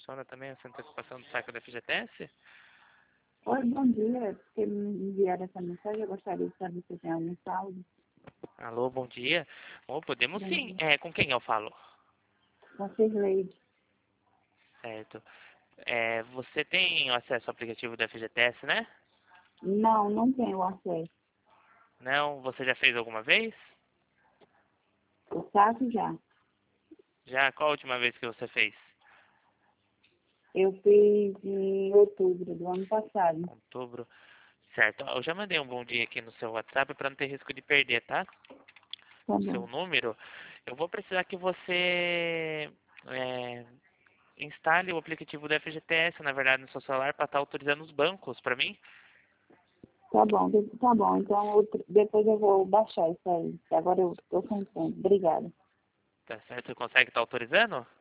funciona também essa antecipação do saque da FGTS? Oi, bom dia. Porque me enviaram essa mensagem, eu gostaria de saber se tem algum saldo. Alô, bom dia. Oh, podemos Bom sim. dia. Com quem eu falo? Com Cirleide. Certo. Você tem acesso ao aplicativo da FGTS, né? Não, não tenho acesso. Não? Você já fez alguma vez? O saque já. Já? Qual a última vez que você fez? Eu fiz em outubro do ano passado. Outubro. Certo. Eu já mandei um bom dia aqui no seu WhatsApp para não ter risco de perder, tá? Tá O bom. seu número. Eu vou precisar que você instale o aplicativo da FGTS, na verdade, no seu celular para estar autorizando os bancos para mim. Tá bom, tá bom. Então depois eu vou baixar isso aí. Agora eu tô sem tempo. Obrigada. Tá certo? Você consegue estar autorizando?